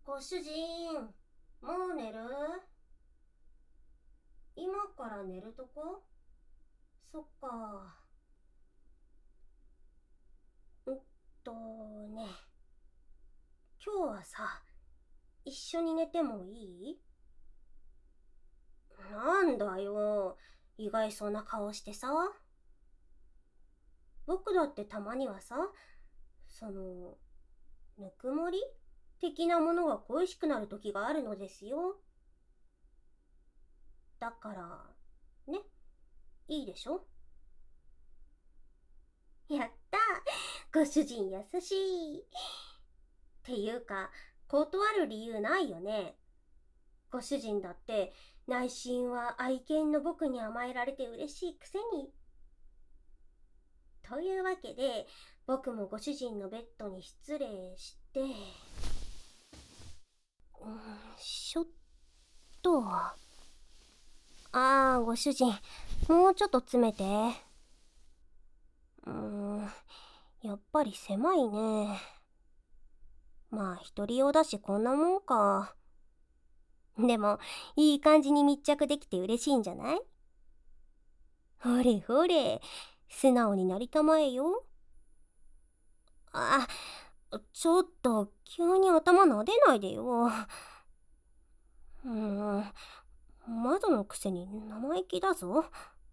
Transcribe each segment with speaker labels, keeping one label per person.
Speaker 1: ご主人、もう寝る？今から寝るとこ？そっか。んとね、今日はさ、一緒に寝てもいい？なんだよ、意外そうな顔してさ。僕だってたまにはさ、その、ぬくもり的なものが恋しくなる時があるのですよ。だから、ね、いいでしょ？やったー、ご主人優しい。っていうか、断る理由ないよね。ご主人だって内心は愛犬の僕に甘えられて嬉しいくせに。というわけで、僕もご主人のベッドに失礼して、しょっと。ご主人、もうちょっと詰めて。やっぱり狭いね。まあ一人用だしこんなもんか。でもいい感じに密着できて嬉しいんじゃない？ほれほれ、素直になりたまえよ。あ、ちょっと急に頭撫でないでよ。窓のくせに生意気だぞ。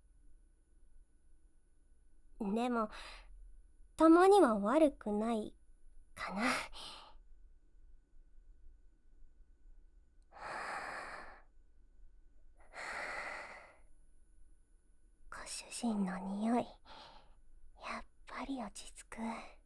Speaker 1: でもたまには悪くないかな。ご主人の匂い、やっぱり落ち着く。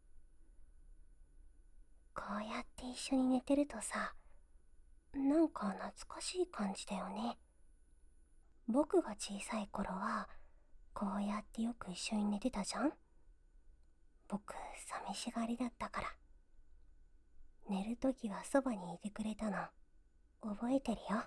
Speaker 1: こうやって一緒に寝てるとさ、なんか懐かしい感じだよね。僕が小さい頃はこうやってよく一緒に寝てたじゃん。僕寂しがりだったから、寝るときはそばにいてくれたの覚えてるよ。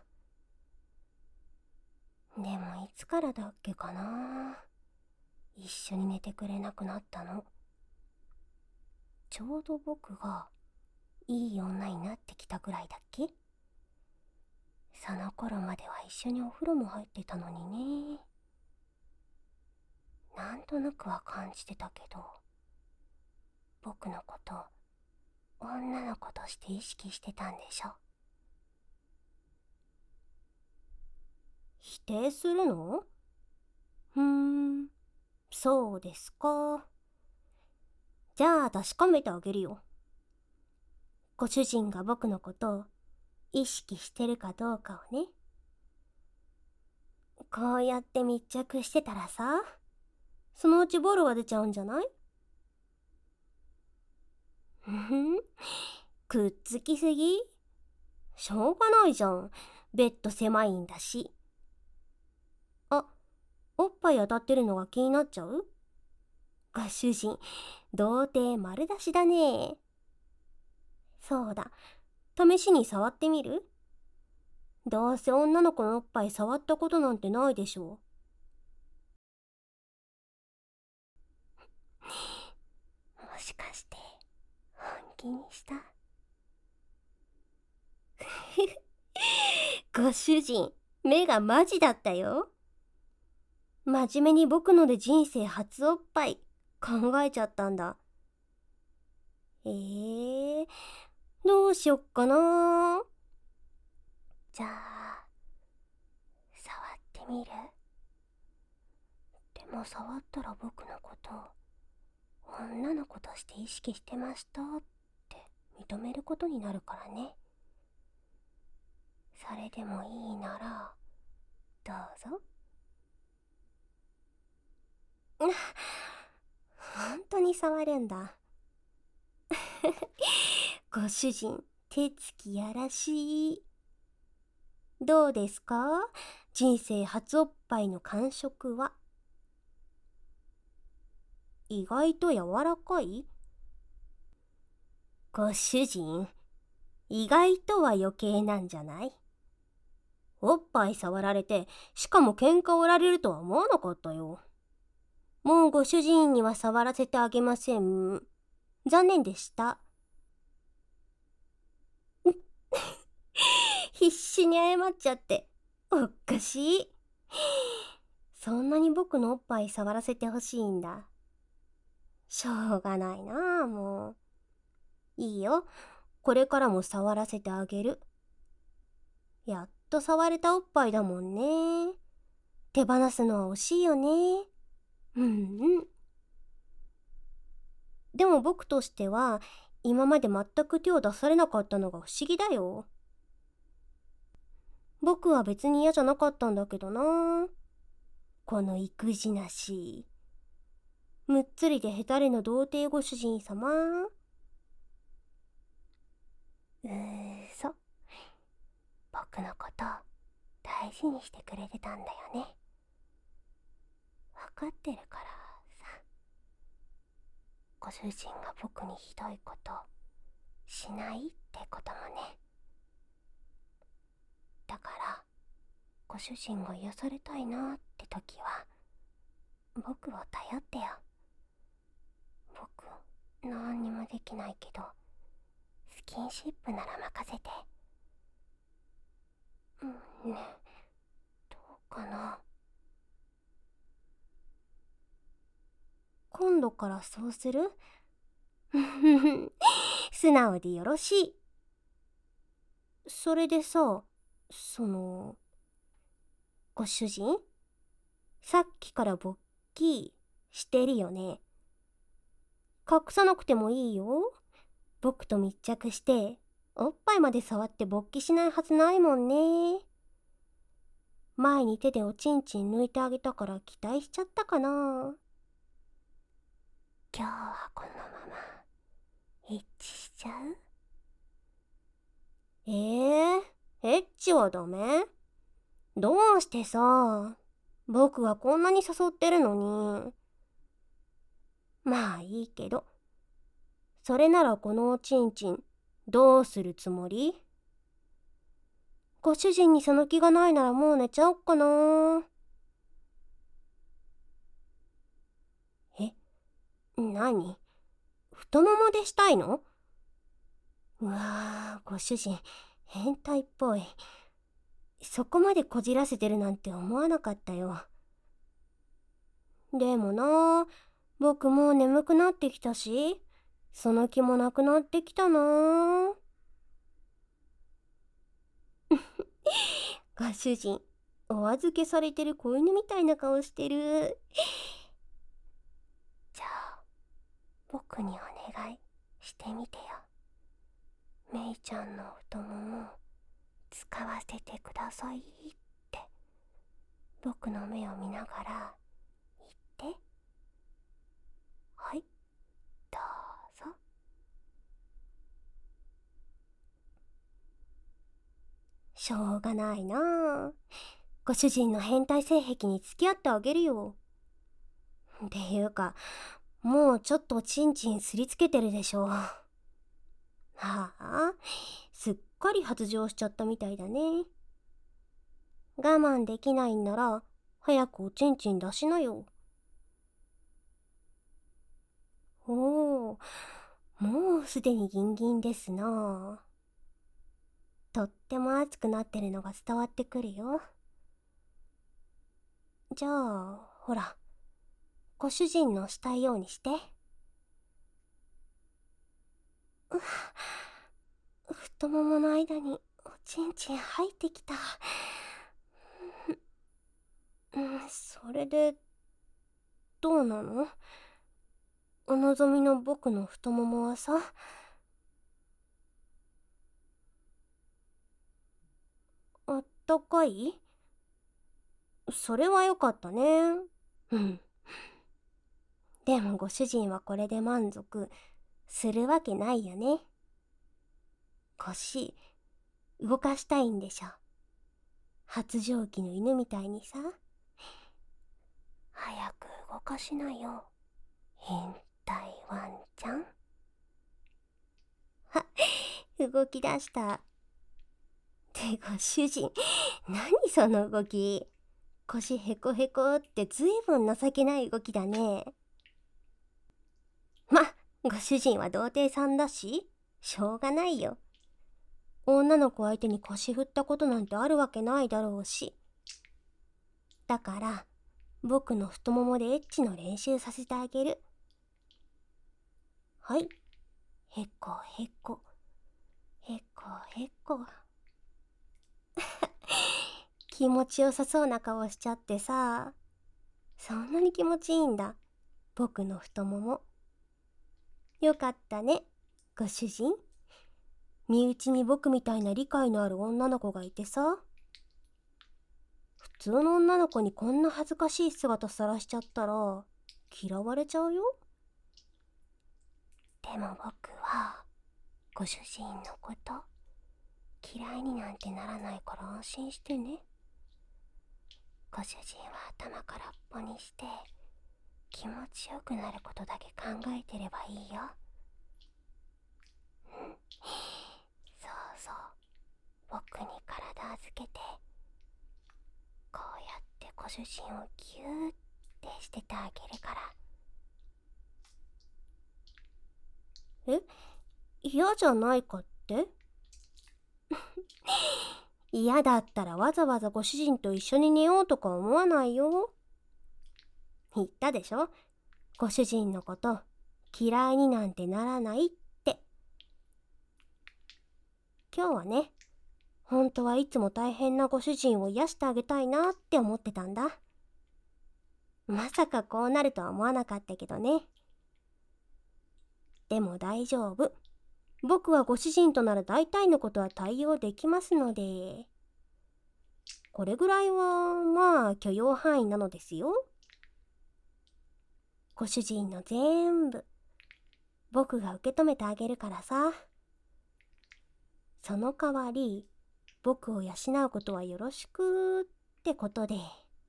Speaker 1: でもいつからだっけかな、一緒に寝てくれなくなったの。ちょうど僕がいい女になってきたぐらいだっけ。その頃までは一緒にお風呂も入ってたのにね。なんとなくは感じてたけど、僕のこと女の子として意識してたんでしょ。否定するの？そうですか。じゃあ確かめてあげるよ。ご主人が僕のことを意識してるかどうかをね。こうやって密着してたらさ、そのうちボロが出ちゃうんじゃない？くっつきすぎ？しょうがないじゃん。ベッド狭いんだし。あ、おっぱい当たってるのが気になっちゃう？ご主人、童貞丸出しだね。そうだ、試しに触ってみる？どうせ女の子のおっぱい触ったことなんてないでしょ。もしかして本気にした？ご主人、目がマジだったよ。真面目に僕ので人生初おっぱい考えちゃったんだ。どうしよっかな。じゃあ触ってみる？でも触ったら僕のこと女の子として意識してましたって認めることになるからね。それでもいいならどうぞ。本当に触るんだ。ご主人、手つきやらしい。どうですか？人生初おっぱいの感触は。意外と柔らかい？ご主人、意外とは余計なんじゃない？おっぱい触られて、しかも喧嘩を売られるとは思わなかったよ。もうご主人には触らせてあげません。残念でした。 私に謝っちゃって、おっかしい。そんなに僕のおっぱい触らせてほしいんだ。しょうがないなあ、もう。いいよ、これからも触らせてあげる。やっと触れたおっぱいだもんね。手放すのは惜しいよね。うんうん。でも僕としては、今まで全く手を出されなかったのが不思議だよ。僕は別に嫌じゃなかったんだけどな。この育児なし。むっつりでへたれの童貞ご主人様。そ。僕のこと大事にしてくれてたんだよね。分かってるからさ。ご主人が僕にひどいことしないってこともね。だからご主人が癒されたいなって時は僕を頼ってよ。僕何にもできないけどスキンシップなら任せて。ね、どうかな。今度からそうする？素直でよろしい。それでさ、ご主人、さっきから勃起してるよね。隠さなくてもいいよ。僕と密着しておっぱいまで触って勃起しないはずないもんね。前に手でおちんちん抜いてあげたから期待しちゃったかな。今日はこのままエッチしちゃう？エッチはダメ？どうしてさ、僕はこんなに誘ってるのに。まあいいけど、それならこのおちんちんどうするつもり？ご主人にその気がないならもう寝ちゃおっかな。何？太ももでしたいの？うわー、ご主人変態っぽい。そこまでこじらせてるなんて思わなかったよ。でもな、僕もう眠くなってきたし、その気もなくなってきたな。ご主人、お預けされてる子犬みたいな顔してる。じゃあ僕にお願いしてみてよ。めいちゃんの太もも使わせてくださいって僕の目を見ながら言って。はい、どうぞ。しょうがないなあ。ご主人の変態性癖に付き合ってあげるよ。っていうか、もうちょっとチンチンすりつけてるでしょ。はあ、すっかり発情しちゃったみたいだね。我慢できないんなら早くおちんちん出しなよ。おお、もうすでにギンギンですな。とっても熱くなってるのが伝わってくるよ。じゃあほら、ご主人のしたいようにして。太ももの間におちんちん入ってきた。それでどうなの？お望みの僕の太ももはさ、あったかい？それはよかったね。でもご主人はこれで満足するわけないよね。腰動かしたいんでしょ。発情期の犬みたいにさ。早く動かしなよ、変態ワンちゃん。動き出した。ってご主人、何その動き。腰ヘコヘコってずいぶん情けない動きだね。ご主人は童貞さんだししょうがないよ。 女の子相手に腰振ったことなんてあるわけないだろうし。だから、僕の太ももでエッチの練習させてあげる。はい。へこへこ。へこへこ。気持ちよさそうな顔しちゃってさ。そんなに気持ちいいんだ。僕の太もも。よかったね、ご主人。身内に僕みたいな理解のある女の子がいてさ。普通の女の子にこんな恥ずかしい姿さらしちゃったら嫌われちゃうよ。でも僕はご主人のこと嫌いになんてならないから安心してね。ご主人は頭空っぽにして気持ちよくなることだけ考えてればいいよ。そうそう、僕に体預けてこうやってご主人をギューってしててあげるから。え、嫌じゃないかって？嫌だったらわざわざご主人と一緒に寝ようとか思わないよ。言ったでしょ、ご主人のこと嫌いになんてならないって。今日はね、本当はいつも大変なご主人を癒してあげたいなって思ってたんだ。まさかこうなるとは思わなかったけどね。でも大丈夫。僕はご主人となら大体のことは対応できますので。これぐらいはまあ許容範囲なのですよ。ご主人の全部僕が受け止めてあげるからさ。その代わり僕を養うことはよろしくってことで。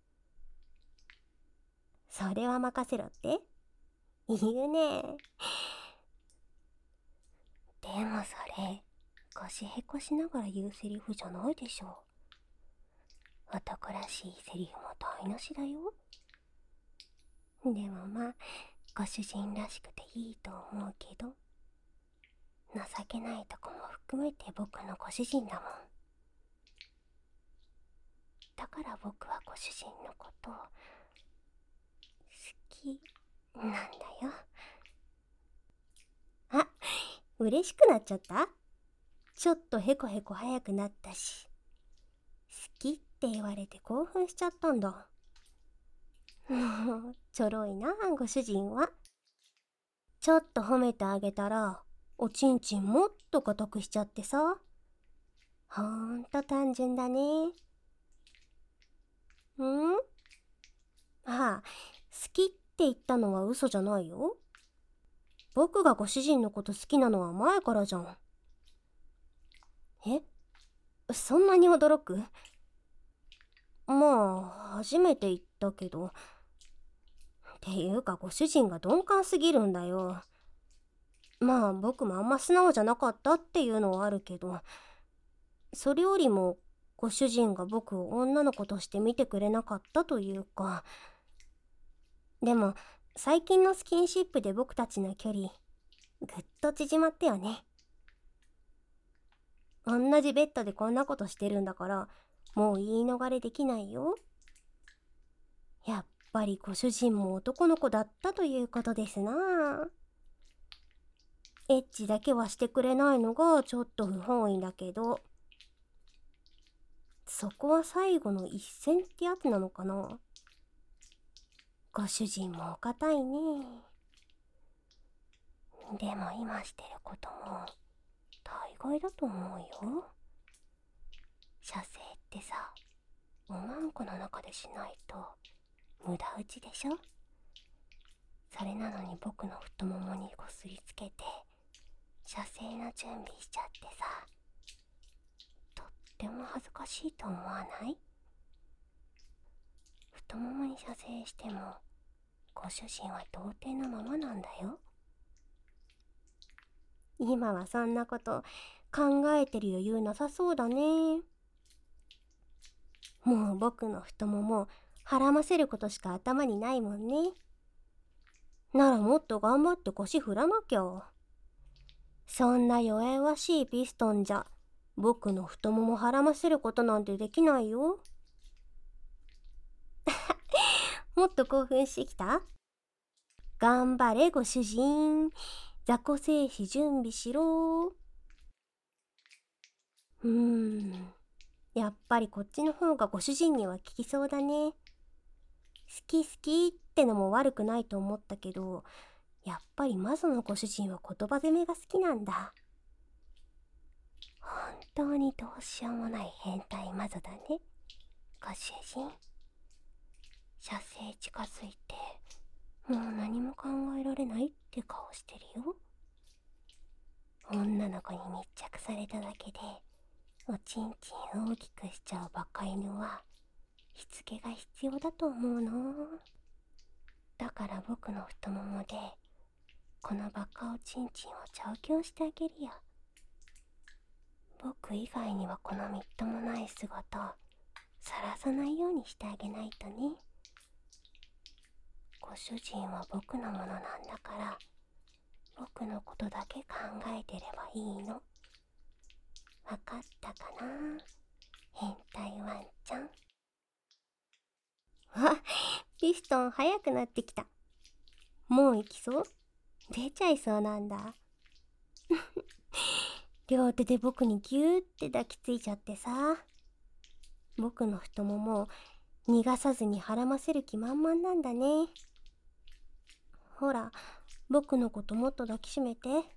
Speaker 1: それは任せろって言うね。でもそれ腰へこしながら言うセリフじゃないでしょ。男らしいセリフも台無しだよ。でもまあご主人らしくていいと思うけど、情けないとこも含めて僕のご主人だもん。だから僕はご主人のことを好きなんだよ。あ、嬉しくなっちゃった？ちょっとヘコヘコ早くなったし。好きって言われて興奮しちゃったんだ。もうちょろいなご主人は。ちょっと褒めてあげたらおちんちんもっと固くしちゃってさ。ほんと単純だね。ああ、好きって言ったのは嘘じゃないよ。僕がご主人のこと好きなのは前からじゃん。え？そんなに驚く？まあ初めて言ったけど。っていうかご主人が鈍感すぎるんだよ。まあ僕もあんま素直じゃなかったっていうのはあるけど、それよりもご主人が僕を女の子として見てくれなかったというか。でも最近のスキンシップで僕たちの距離ぐっと縮まったよね。同じベッドでこんなことしてるんだからもう言い逃れできないよ。やっぱりご主人も男の子だったということですな。エッチだけはしてくれないのがちょっと不本意だけど、そこは最後の一線ってやつなのかな。ご主人もお堅いね。でも今してることも大概だと思うよ。射精ってさ、おまんこの中でしないと無駄打ちでしょ。それなのに僕の太ももにこすりつけて射精の準備しちゃってさ、とっても恥ずかしいと思わない？太ももに射精してもご主人は童貞のままなんだよ。今はそんなこと考えてる余裕なさそうだね。もう僕の太ももはらませることしか頭にないもんね。ならもっと頑張って腰振らなきゃ。そんな弱々しいピストンじゃ僕の太もも孕ませることなんてできないよ。もっと興奮してきた？頑張れご主人。雑魚精子準備しろ。やっぱりこっちの方がご主人には効きそうだね。好き好きってのも悪くないと思ったけど、やっぱりマゾのご主人は言葉攻めが好きなんだ。本当にどうしようもない変態マゾだね、ご主人。射精近づいて、もう何も考えられないって顔してるよ。女の子に密着されただけで、おちんちん大きくしちゃうバカ犬は、しつけが必要だと思うの。だから僕の太ももで、このバカおちんちんを調教してあげるよ。僕以外にはこのみっともない姿をさらさないようにしてあげないとね。ご主人は僕のものなんだから、僕のことだけ考えてればいいの。わかったかな、変態ワンちゃん。あ、ピストン速くなってきた。もう行きそう？出ちゃいそうなんだ。両手で僕にギューって抱きついちゃってさ。僕の太ももを逃がさずに孕ませる気満々なんだね。ほら、僕のこともっと抱きしめて。ギュー。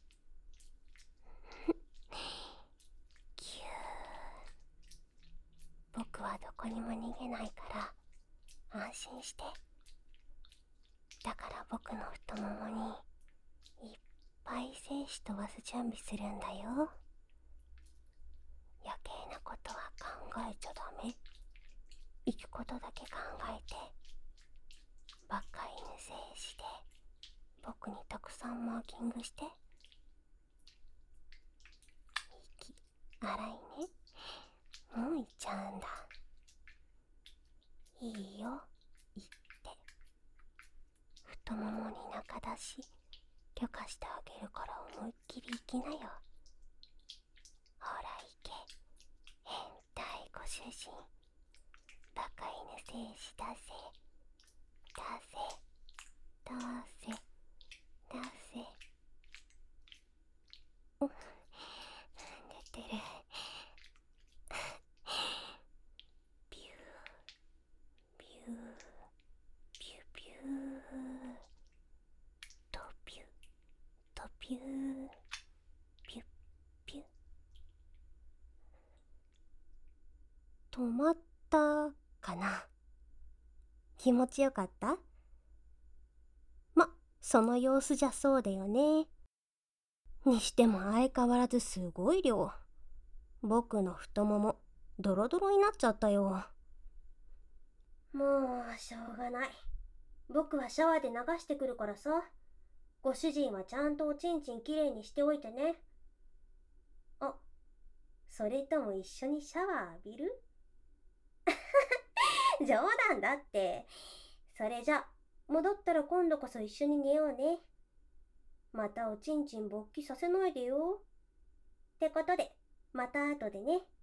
Speaker 1: 僕はどこにも逃げないから安心して。だから僕の太ももにいっぱい精子飛ばす準備するんだよ。余計なことは考えちゃダメ。生きことだけ考えて、バカ犬精子で僕にたくさんマーキングして。息荒いね。もう行っちゃうんだ。いいよ、行って。太ももに中出し許可してあげるから思いっきり行きなよ。ほら行け、変態ご主人。バカ犬精子出せ、出せ、出せ、出せ。お、出てる。ビュービュービュービューとビューとビュービュッビュッ。止まったかな。気持ちよかった？その様子じゃそうだよね。にしても相変わらずすごい量。僕の太ももドロドロになっちゃったよ。もうしょうがない。僕はシャワーで流してくるからさ。ご主人はちゃんとおちんちんきれいにしておいてね。あ、それとも一緒にシャワー浴びる？冗談だって。それじゃ戻ったら今度こそ一緒に寝ようね。またおちんちん勃起させないでよ。ってことで、また後でね。